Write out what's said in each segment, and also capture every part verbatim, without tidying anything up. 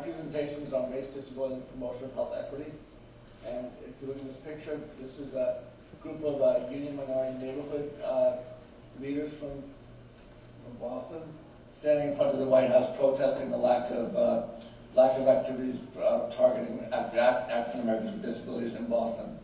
presentation is on race, disability, and promotion of health equity. And if you look at this picture, this is a group of uh, union minority neighborhood uh, leaders from, from Boston standing in front of the White House protesting the lack of uh, lack of activities uh, targeting Af African Americans with disabilities in Boston.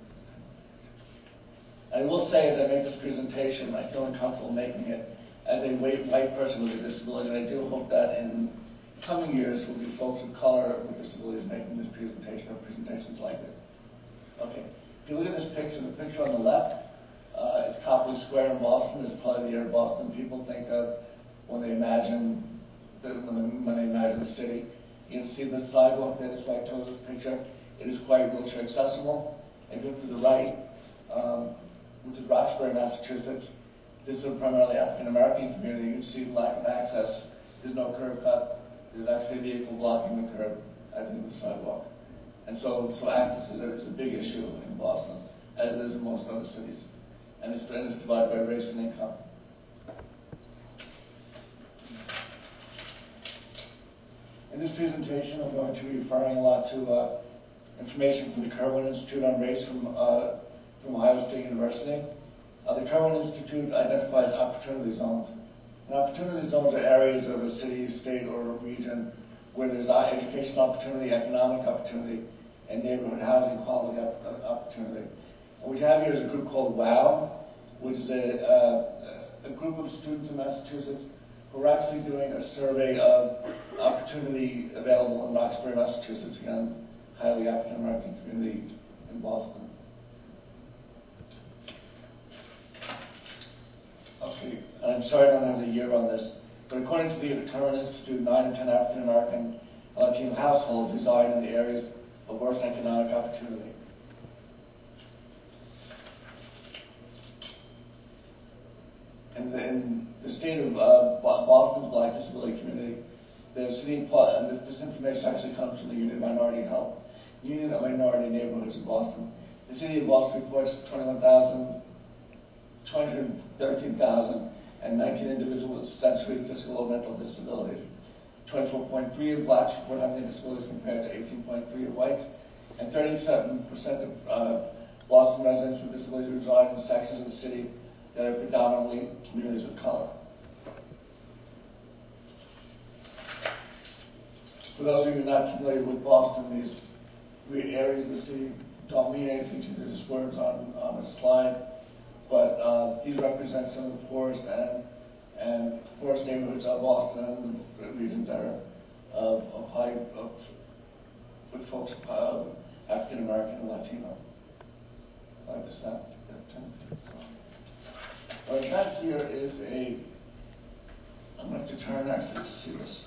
I will say, as I make this presentation, I feel uncomfortable making it as a white, white person with a disability, and I do hope that in coming years will be folks of color with disabilities making this presentation or presentations like it. Okay, if you look at this picture, the picture on the left uh, is Copley Square in Boston. This is probably the area Boston people think of when they imagine the, when, they, when they imagine the city. You can see the sidewalk there, that's why I chose this picture. It is quite wheelchair accessible. And go to the right, um, which is Roxbury, Massachusetts. This is a primarily African American community. You can see the lack of access. There's no curb cut. There's actually a vehicle blocking the curb at the end of the sidewalk. And so, so access is a, is a big issue in Boston, as it is in most other cities. And it's, and it's divided by race and income. In this presentation, I'm going to be referring a lot to uh, information from the Kirwan Institute on Race from, uh, from Ohio State University. Uh, the Kirwan Institute identifies opportunity zones. And opportunity zones are areas of a city, state, or a region where there's education opportunity, economic opportunity, and neighborhood housing quality opportunity. And what we have here is a group called WOW, which is a, uh, a group of students in Massachusetts who are actually doing a survey of opportunity available in Roxbury, Massachusetts, again, highly African American community in Boston. Okay, I'm sorry I don't have the year on this, but according to the Kirwan Institute, nine in ten African American and Latino households reside in the areas of worst economic opportunity. In the, in the state of uh, Boston's Black disability community, the city, and this, this information actually comes from the Union of Minority Health, Union of Minority Neighborhoods in Boston. The city of Boston reports twenty-one thousand, two hundred thirteen thousand, and nineteen individuals with sensory, physical, or mental disabilities. twenty-four point three of blacks report having disabilities compared to eighteen point three of whites, and thirty-seven percent of uh, Boston residents with disabilities reside in sections of the city that are predominantly communities of color. For those of you not familiar with Boston, these three areas of the city don't mean anything to you. There's just words on, on a slide, but uh, these represent some of the poorest and, and poorest neighborhoods of Boston and the regions that are of, of high, of, with folks of African American and Latino. five percent. What I have here is a, I'm going to turn actually to see this.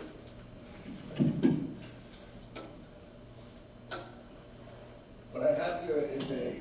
What I have here is a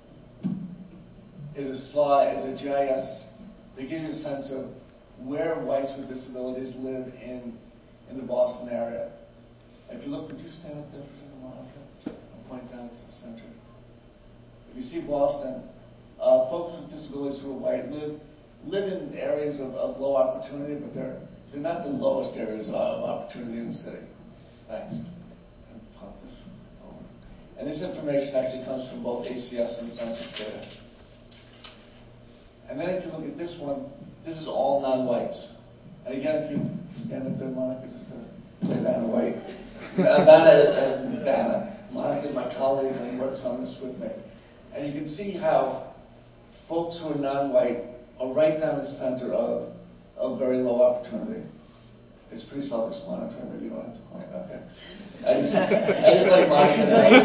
is a slide, is a G I S that gives you a sense of where whites with disabilities live in in the Boston area. If you look, would you stand up there for a moment? I'll point down to the center. If you see Boston, uh, folks with disabilities who are white live live in areas of, of low opportunity, but they're they're not the lowest areas of, of opportunity in the city. Thanks. And pop this over. And this information actually comes from both A C S and census data. And then if you look at this one, this is all non-whites. And again, if you stand up there, Monica, just to say Vanna White. uh, Vanna and Vanna. Monica is my colleague and works on this with me. And you can see how folks who are non-white are right down the center of, of very low opportunity. It's pretty self-explanatory, maybe you don't have to point. Okay. I just, I just like Monica.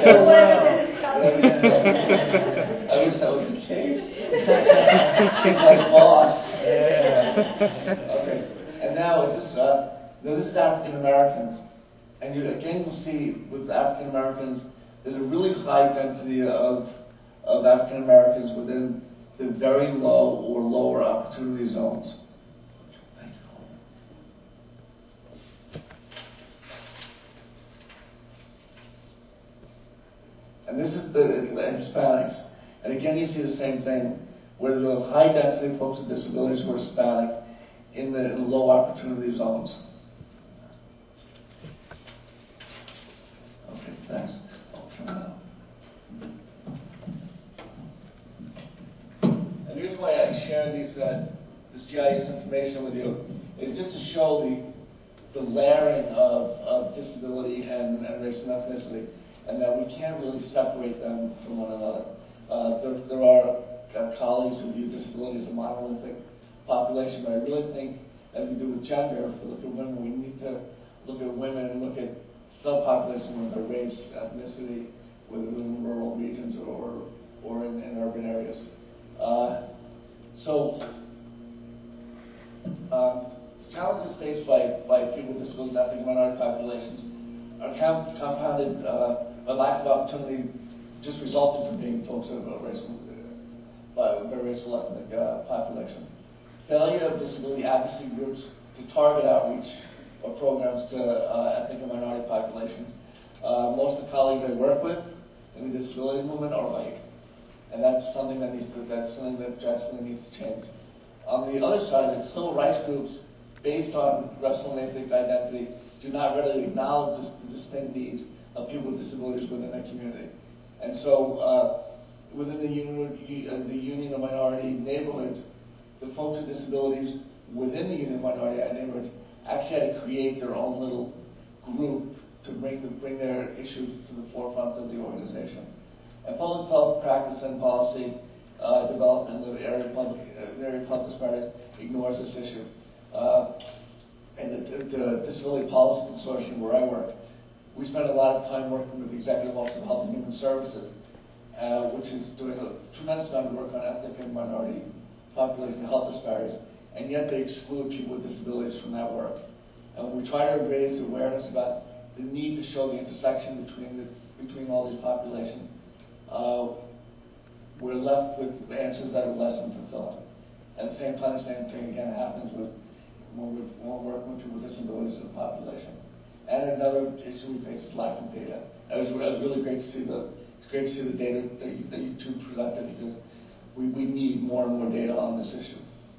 I wish that was the case. She's my boss. Okay. And now is this uh now this is African Americans. And you again you'll see with African Americans there's a really high density of of African Americans within the very low or lower opportunity zones. And this is the Hispanics. And again, you see the same thing, where there's a high density of folks with disabilities who are Hispanic in the, in the low opportunity zones. Thanks. I'll turn it on. And the reason why I share these, uh, this G I S information with you is just to show the the layering of, of disability and, and race and ethnicity, and that we can't really separate them from one another. Uh, there, there are uh, colleagues who view disability as a monolithic population, but I really think, as we do with gender, if we look at women, we need to look at women and look at subpopulations with their race, ethnicity, within rural regions or, or in, in urban areas. Uh, so, um, challenges faced by, by people with disabilities and ethnic minority populations are com- compounded uh, by lack of opportunity just resulting from being folks of uh, racial, uh, by racial ethnic uh, populations. Failure of disability advocacy groups to target outreach or programs to uh, ethnic and minority populations. Uh, most of the colleagues I work with in the disability movement are white, and that's something that needs to, that's something that drastically needs to change. On the other side, the civil rights groups based on racial and ethnic identity do not readily acknowledge the distinct needs of people with disabilities within their community. And so uh, within the union, uh, the Union of Minority Neighborhoods, the folks with disabilities within the Union of Minority Neighborhoods actually had to create their own little group to bring, the, bring their issues to the forefront of the organization. And public health practice and policy uh, development in the area of public, uh, area of public disparities ignores this issue. Uh, and the, the Disability Policy Consortium, where I work, we spend a lot of time working with the Executive Office of Health and Human Services, uh, which is doing a tremendous amount of work on ethnic and minority population health disparities, and yet they exclude people with disabilities from that work. And when we try to raise awareness about the need to show the intersection between the, between all these populations, uh, we're left with answers that are less than fulfilling. At the same time, the same thing again happens with when we're, when we're working with people with disabilities in the population. And another issue we face is lack of data. It was, it was really great to see the it's great to see the data that you, that you two presented, because we, we need more and more data on this issue.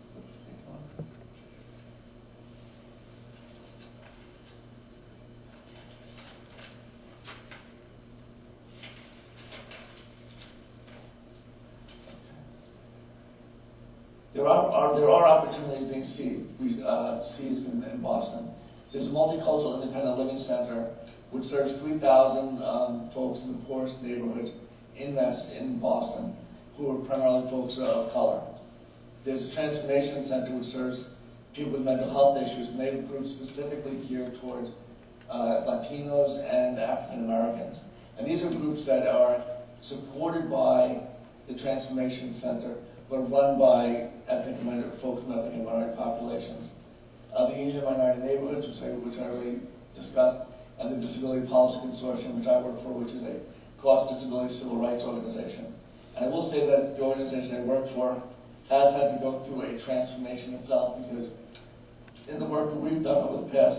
There are, are there are opportunities being seized, uh, seized in, in Boston. There's a multicultural independent living center which serves three thousand um, folks in the poorest neighborhoods in Mass, in Boston, who are primarily folks of color. There's a transformation center which serves people with mental health issues, and they have groups specifically geared towards uh, Latinos and African Americans. And these are groups that are supported by the Transformation Center, but run by ethnic minority, folks from ethnic and minority populations. Uh, the Union of Minority Neighborhoods, which I, which I already discussed, and the Disability Policy Consortium, which I work for, which is a cross-disability civil rights organization. And I will say that the organization I work for has had to go through a transformation itself, because in the work that we've done over the past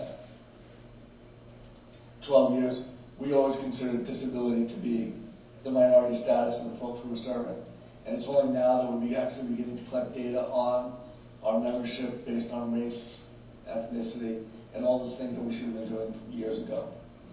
twelve years, we always considered disability to be the minority status of the folks we were serving. And it's only now that we're actually beginning to collect data on our membership based on race, ethnicity, and all those things that we should have been doing years ago.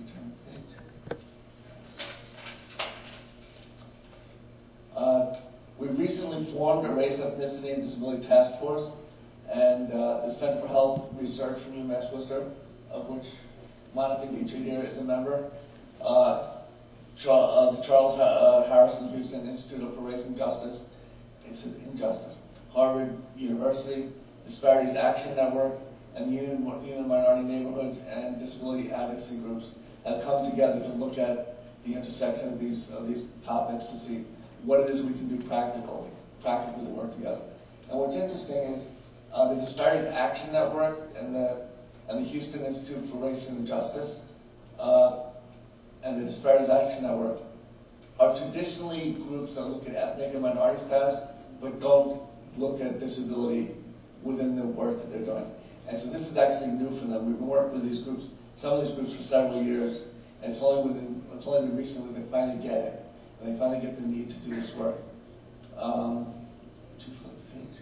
Uh, we recently formed a race, ethnicity, and disability task force, and uh, the Center for Health Research from UMass Worcester, of which Monica Dietrich here is a member. Uh, Uh, the Charles uh, Harrison Houston Institute for Race and Justice, it says Injustice, Harvard University, Disparities Action Network, and the Union, Union of Minority Neighborhoods and disability advocacy groups have come together to look at the intersection of these of these topics to see what it is we can do practical, practically to work together. And what's interesting is uh, the Disparities Action Network and the and the Houston Institute for Race and Justice. Uh, and the Disparities Action Network are traditionally groups that look at ethnic and minority status, but don't look at disability within the work that they're doing. And so this is actually new for them. We've been working with these groups, some of these groups for several years, and it's only within, it's only been recently they finally get it, and they finally get the need to do this work. Um, two flip the page.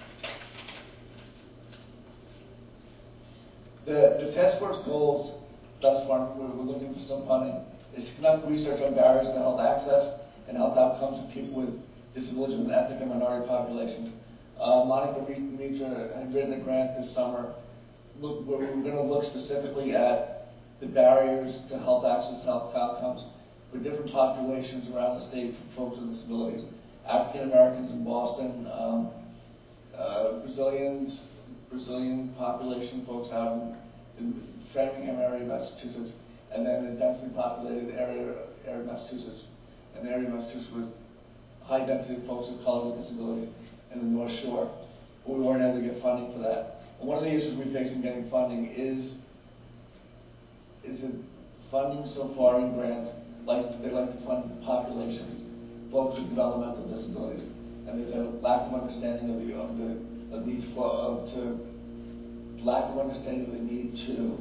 The, the task force goals thus far, we're, we're looking for some funding, is to conduct research on barriers to health access and health outcomes of people with disabilities with ethnic and minority populations. Uh, Monica Mitra had written a grant this summer look, where we were going to look specifically at the barriers to health access and health outcomes for different populations around the state for folks with disabilities. African Americans in Boston, um, uh, Brazilians, Brazilian population folks out in, in Framingham area, Massachusetts, and then the densely populated area, area of Massachusetts, an area of Massachusetts with high density of folks of color with disabilities in the North Shore. But we weren't able to get funding for that. And one of the issues we face in getting funding is is that funding so far in grants, like they like to fund populations, folks with developmental disabilities, and there's a lack of understanding of the of the of needs for of to lack of understanding of the need to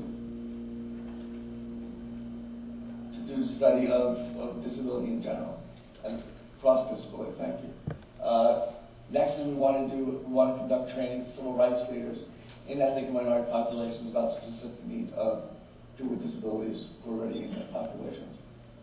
to do study of, of disability in general and cross disability. Thank you. Uh, next is we want to do we want to conduct training to civil rights leaders in ethnic and minority populations about specific needs of people with disabilities who are already in their populations.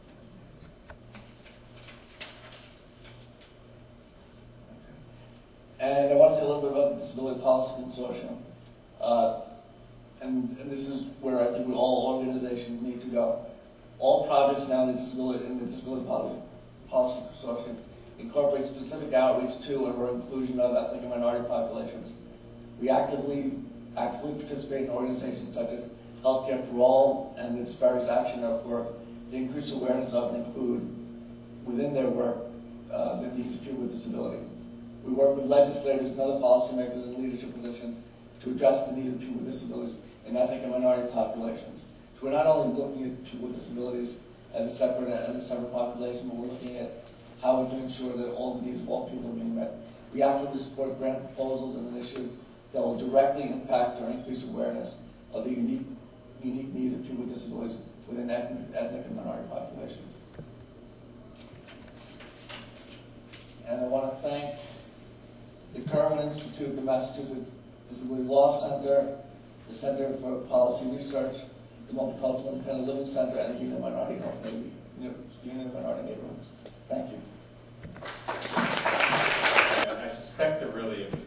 And I want to say a little bit about the Disability Policy Consortium. Uh, and, and this is where I think we all organizations need to go. All projects now in the Disability, in the Disability Policy, Policy Consortium incorporate specific outreach to or inclusion of ethnic and minority populations. We actively, actively participate in organizations such as Healthcare for All and its various action network to increase awareness of and include within their work uh, the needs of people with disability. We work with legislators and other policymakers in leadership positions to address the needs of people with disabilities in ethnic and minority populations. So we're not only looking at people with disabilities as a separate as a separate population, but we're looking at how we can ensure that all the needs of all people are being met. We actively support grant proposals and initiatives that will directly impact or increase awareness of the unique, unique needs of people with disabilities within ethnic, ethnic and minority populations. And I want to thank the Kerwin Institute, the Massachusetts Disability Law Center, the Center for Policy Research, the Multicultural Independent Living Center, and the Union of Minority Health Union of Minority Neighborhoods. Thank you. I suspect they're really interesting.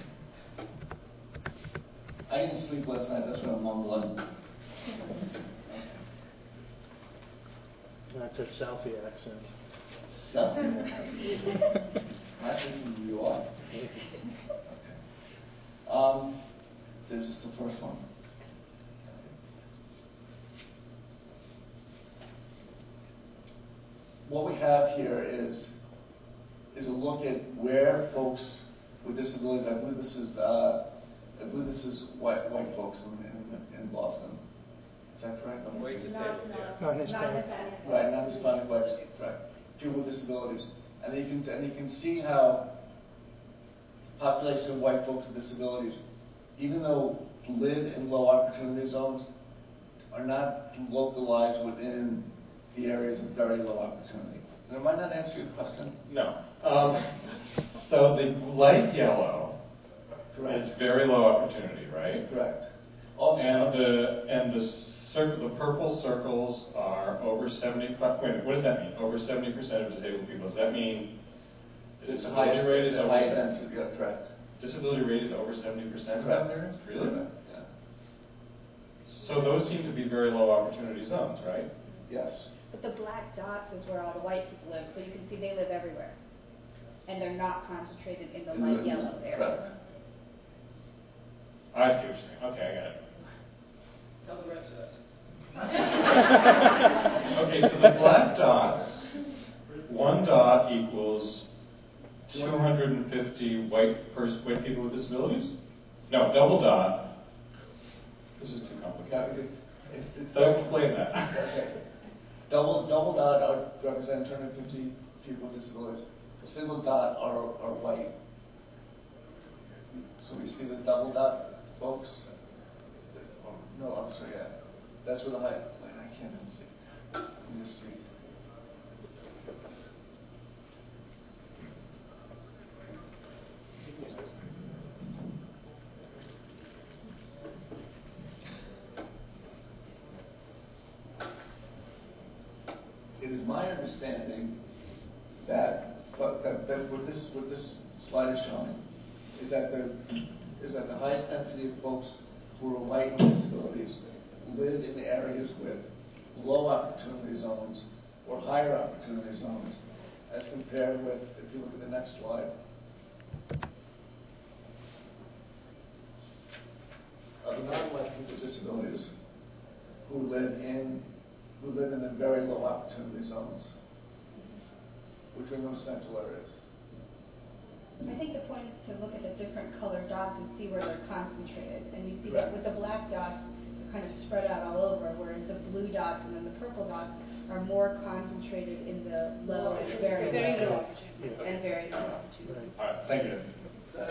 I didn't sleep last night, that's why I'm mumbling. That's a Southie accent. Southie? Actually from New York. Okay. Um, this is the first one. What we have here is is a look at where folks with disabilities. I believe this is uh, I believe this is white white folks in in, in Boston. Is that correct? I'm waiting to say it. Not Hispanic. Right, not Hispanic whites. Right, people with disabilities, and you can and you can see how population of white folks with disabilities, even though live in low opportunity zones, are not localized within the areas of very low opportunity. And I might not answer your question. No. Um, so the light yellow Correct. is very low opportunity, right? Correct. Also, And the and the circle, the purple circles are over seventy-five. Wait, what does that mean? Over seventy percent of disabled people. Does that mean the it's disability high, rate is over high seventy? density. Yeah, correct. Disability rate is over seventy percent. Correct. There? Really? Yeah. So those seem to be very low opportunity zones, right? Yes. But the black dots is where all the white people live, so you can see they live everywhere. And they're not concentrated in the light yellow areas. Correct. I see what you're saying. Okay, I got it. Tell the rest of us. Okay, so the black dots, one dot equals two hundred fifty white pers- white people with disabilities? No, double dot. This is too Yeah, complicated. it's, it's, it's So explain that. Okay. Double double dot are represent two hundred fifty people with disabilities. The single dot are are white. So we see the double dot, folks. Oh, no, I'm sorry. Yeah, that's where the high. I can't even see. Let me just see. is my understanding that, but that, that what this, what this slide is showing is that the, is that the highest density of folks who are white with disabilities live in areas with low opportunity zones or higher opportunity zones, as compared with, if you look at the next slide, of non-white people with disabilities who live in who live in the very low opportunity zones, which are in those central areas. I think the point is to look at the different colored dots and see where they're concentrated. And you see that with the black dots, they're kind of spread out all over, whereas the blue dots and then the purple dots are more concentrated in the low and very, Very low low. and very low opportunity. All right, thank you. Uh,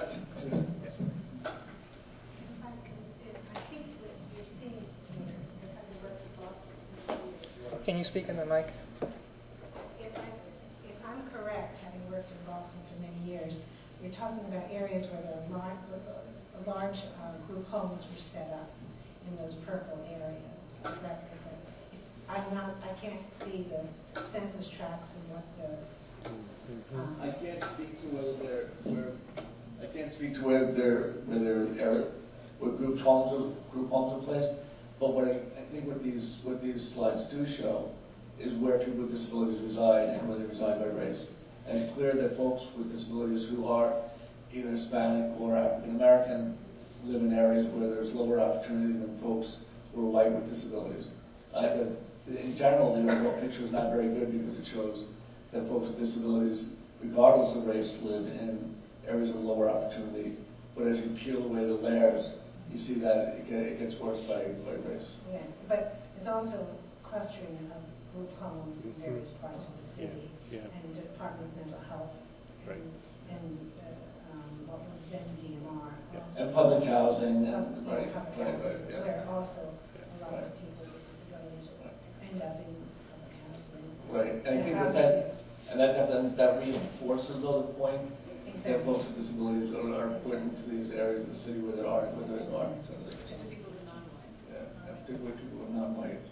I think what you're seeing here, if I could work with Boston. Can you speak in the mic? If I, if I'm correct, having worked in Boston for many years, you're talking about areas where the large, large uh, group homes were set up in those purple areas. Is that correct? I'm not, I can't see the census tracts and what the. Um, I can't speak to whether they're where I can't speak to where they're where they're area, where group homes are group homes are placed. But what I, I think what these what these slides do show is where people with disabilities reside and where they reside by race. And it's clear that folks with disabilities who are either Hispanic or African American live in areas where there's lower opportunity than folks who are white with disabilities. I, in general, the overall picture is not very good because it shows that folks with disabilities, regardless of race, live in areas of lower opportunity. But as you peel away the layers, you see that it, get, it gets worse by, by race. Yes, but there's also clustering of group homes in various parts of the city, Yeah, yeah. and Department of Mental Health, Right. and, and uh, um, what was then D M R. Yeah. Also. And public housing, and, Pub- right, yeah, public right, housing, right, yeah. where also a lot Right. of people with disabilities end up in public housing. Right, and I And think that, housing that is- and that, that, that reinforces though the point that Exactly. folks with disabilities are, are put into these areas of the city where there are, where there is no opportunity. To the people who are non-white. Yeah, and particularly people who are non-white.